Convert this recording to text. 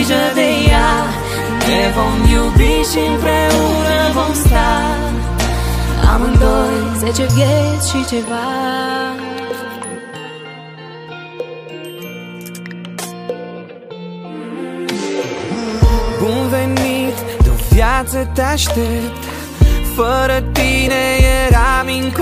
grijă de ea. Ne vom iubi și împreună vom sta, amândoi 10 vieți și ceva. Bun venit, de o viață te aștept. Fără tine eram incompetent.